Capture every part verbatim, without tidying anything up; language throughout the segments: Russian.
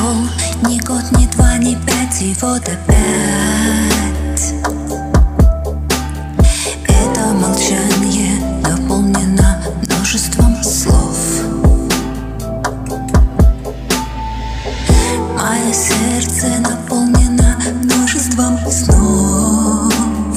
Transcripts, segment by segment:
прошел ни год, ни два, ни пять, и вот опять это молчание наполнено множеством слов. Мое сердце наполнено множеством снов.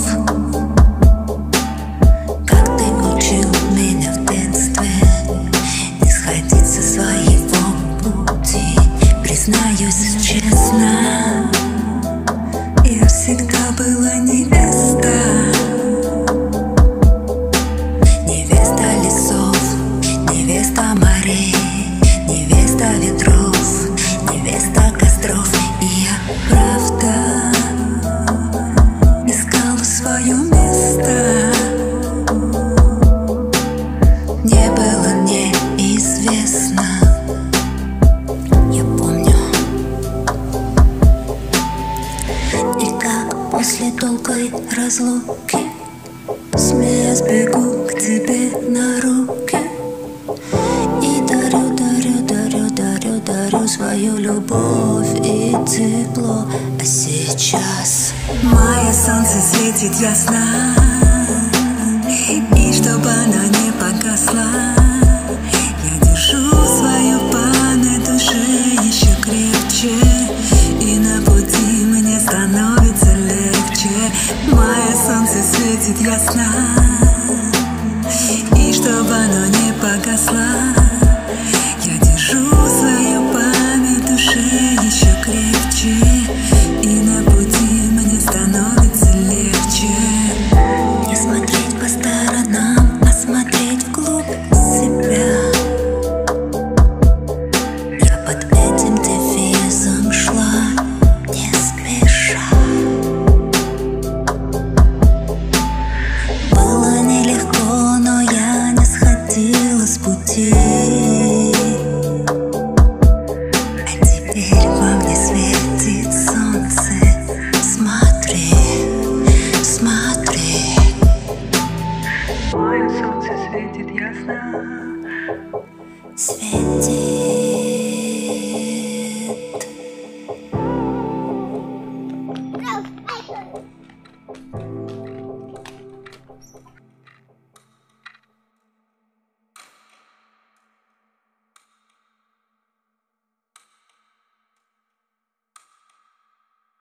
Как ты учил меня в детстве не сходить со своего пути. Признаюсь честно, я всегда была невеста. Невеста лесов, невеста морей, невеста ветров, невеста костров. И я правда искала свое место. Не было неизвестно. Я помню, и как после долгой разлуки, смеясь, бегу к тебе на руки и дарю, дарю, дарю, дарю, дарю свою любовь и тепло. А сейчас мое солнце светит ясно, и чтобы оно не погасло, я держу свою память души еще крепче, и на пути мне становится легче. Мое солнце светит ясно, и чтобы оно не погасло, я держу свою память души еще крепче, и на пути мне становится легче. Не смотреть по сторонам, а смотреть вглубь себя. Я под этим девизом шла не спеша. Было нелегко, но я не сходила с пути. А теперь во мне светит солнце. Смотри, смотри. Мое солнце светит ясно. Светит.